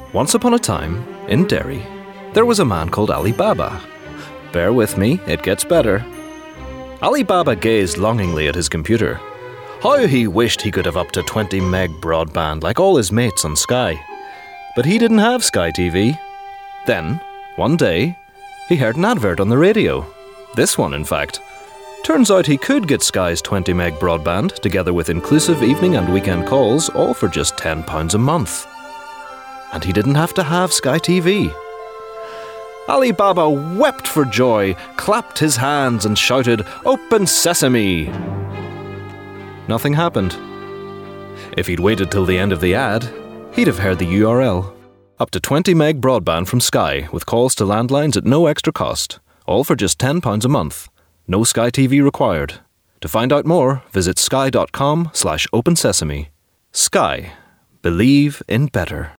Once upon a time, in Derry, there was a man called Ali Baba. Bear with me, it gets better. Ali Baba gazed longingly at his computer. How he wished he could have up to 20 meg broadband like all his mates on Sky. But he didn't have Sky TV. Then, one day, he heard an advert on the radio. This one, in fact. Turns out he could get Sky's 20 meg broadband, together with inclusive evening and weekend calls, all for just £10 a month. And he didn't have to have Sky TV. Ali Baba wept for joy, clapped his hands and shouted, "Open Sesame!" Nothing happened. If he'd waited till the end of the ad, he'd have heard the URL. Up to 20 meg broadband from Sky, with calls to landlines at no extra cost, all for just £10 a month. No Sky TV required. To find out more, visit sky.com/opensesame. Sky. Believe in better.